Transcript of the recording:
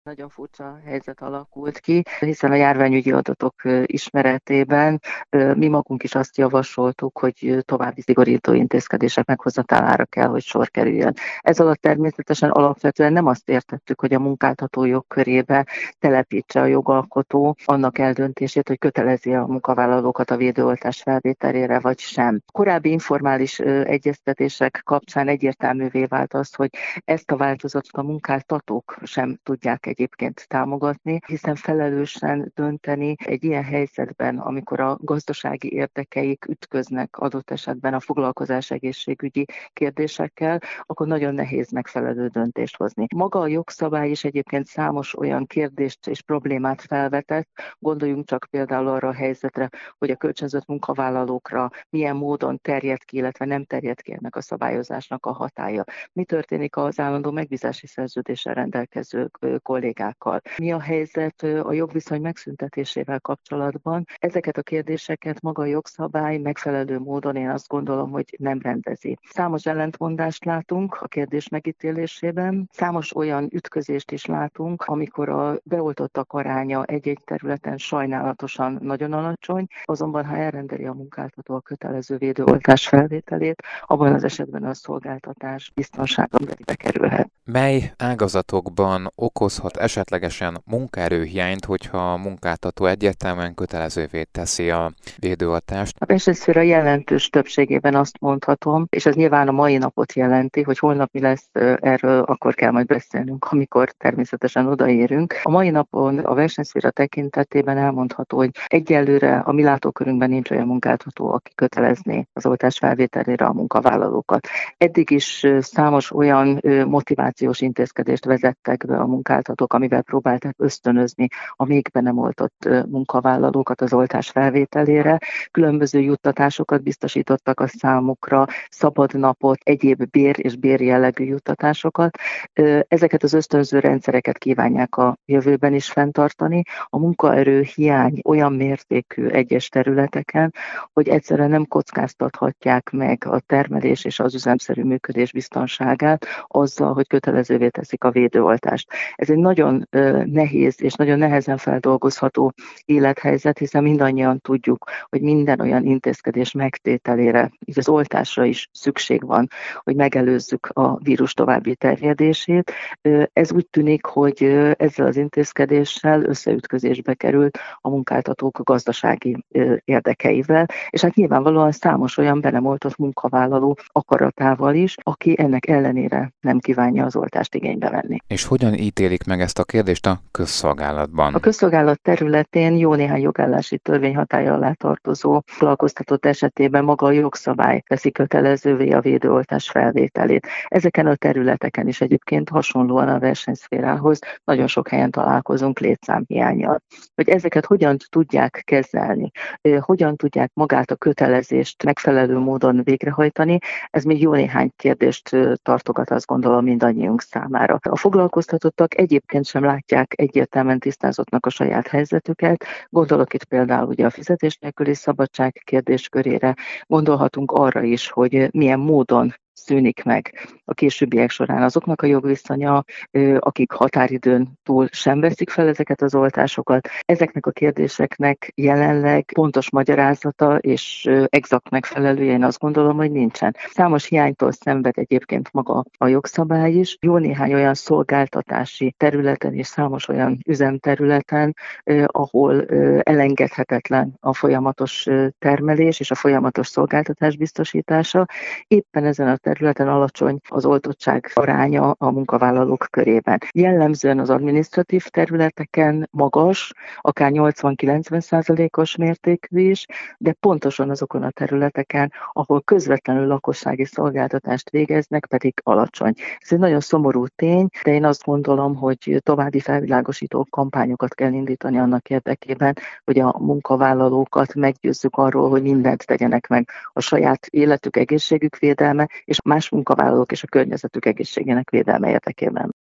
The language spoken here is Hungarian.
Nagyon furcsa helyzet alakult ki, hiszen a járványügyi adatok ismeretében mi magunk is azt javasoltuk, hogy további szigorító intézkedések meghozatalára kell, hogy sor kerüljön. Ez alatt természetesen alapvetően nem azt értettük, hogy a munkáltató jogkörébe telepítse a jogalkotó annak eldöntését, hogy kötelezi a munkavállalókat a védőoltás felvételére, vagy sem. Korábbi informális egyeztetések kapcsán egyértelművé vált az, hogy ezt a változatot a munkáltatók sem tudják egyébként támogatni, hiszen felelősen dönteni egy ilyen helyzetben, amikor a gazdasági érdekeik ütköznek adott esetben a foglalkozás egészségügyi kérdésekkel, akkor nagyon nehéz megfelelő döntést hozni. Maga a jogszabály is egyébként számos olyan kérdést és problémát felvetett, gondoljunk csak például arra a helyzetre, hogy a kölcsönzött munkavállalókra milyen módon terjed ki, illetve nem terjed ki ennek a szabályozásnak a hatálya. Mi történik az állandó megbízási szerződéssel rendelkező kollégákkal? Mi a helyzet a jogviszony megszüntetésével kapcsolatban? Ezeket a kérdéseket maga a jogszabály megfelelő módon én azt gondolom, hogy nem rendezi. Számos ellentmondást látunk a kérdés megítélésében, számos olyan ütközést is látunk, amikor a beoltottak aránya egy-egy területen sajnálatosan nagyon alacsony, azonban ha elrendeli a munkáltató a kötelező védőoltás felvételét, abban az esetben a szolgáltatás biztonsága veszélybe kerülhet. Mely ágazatokban okozhat esetlegesen munkaerőhiányt, hogyha a munkáltató egyértelműen kötelezővé teszi a védőoltást? A versenyszféra jelentős többségében azt mondhatom, és ez nyilván a mai napot jelenti, hogy holnap mi lesz, erről akkor kell majd beszélnünk, amikor természetesen odaérünk. A mai napon a versenyszféra tekintetében elmondható, hogy egyelőre a mi látókörünkben nincs olyan munkáltató, aki kötelezné az oltás felvételére a munkavállalókat. Eddig is számos olyan motivációs intézkedést vezettek be a munkáltatók, amivel próbálták ösztönözni a még be nem oltott munkavállalókat az oltás felvételére. Különböző juttatásokat biztosítottak a számukra, szabadnapot, egyéb bér és bérjellegű juttatásokat. Ezeket az ösztönző rendszereket kívánják a jövőben is fenntartani. A munkaerő hiány olyan mértékű egyes területeken, hogy egyszerűen nem kockáztathatják meg a termelés és az üzemszerű működés biztonságát azzal, hogy kötelezővé teszik a védőoltást. Ez egy nagyon nehéz és nagyon nehezen feldolgozható élethelyzet, hiszen mindannyian tudjuk, hogy minden olyan intézkedés megtételére, így az oltásra is szükség van, hogy megelőzzük a vírus további terjedését. Ez úgy tűnik, hogy ezzel az intézkedéssel összeütközésbe került a munkáltatók gazdasági érdekeivel, és hát nyilvánvalóan számos olyan be nem oltott munkavállaló akaratával is, aki ennek ellenére nem kívánja az oltást igénybe venni. És hogyan ítélik meg ezt a kérdést a közszolgálatban? A közszolgálat területén jó néhány jogállási törvény hatálya alá tartozó foglalkoztatott esetében maga a jogszabály teszi kötelezővé a védőoltás felvételét. Ezeken a területeken is egyébként hasonlóan a versenyszférához nagyon sok helyen találkozunk létszámhiánnyal. Hogy ezeket hogyan tudják kezelni, hogyan tudják magát a kötelezést megfelelő módon végrehajtani, ez még jó néhány kérdést tartogat, azt gondolom, mindannyiunk számára. A foglalkoztatottak egyébként sem látják egyértelműen tisztázottnak a saját helyzetüket. Gondolok itt például ugye a fizetés nélküli szabadság kérdéskörére, gondolhatunk arra is, hogy milyen módon szűnik meg a későbbiek során azoknak a jogviszonya, akik határidőn túl sem veszik fel ezeket az oltásokat. Ezeknek a kérdéseknek jelenleg pontos magyarázata és exakt megfelelője, én azt gondolom, hogy nincsen. Számos hiánytól szenved egyébként maga a jogszabály is. Jó néhány olyan szolgáltatási területen és számos olyan üzemterületen, ahol elengedhetetlen a folyamatos termelés és a folyamatos szolgáltatás biztosítása. Éppen ezen a területen alacsony az oltottság aránya a munkavállalók körében. Jellemzően az adminisztratív területeken magas, akár 80-90%-os mértékű is, de pontosan azokon a területeken, ahol közvetlenül lakossági szolgáltatást végeznek, pedig alacsony. Ez egy nagyon szomorú tény, de én azt gondolom, hogy további felvilágosító kampányokat kell indítani annak érdekében, hogy a munkavállalókat meggyőzzük arról, hogy mindent tegyenek meg a saját életük, egészségük védelme, és más munkavállalók és a környezetük egészségének védelme érdekében.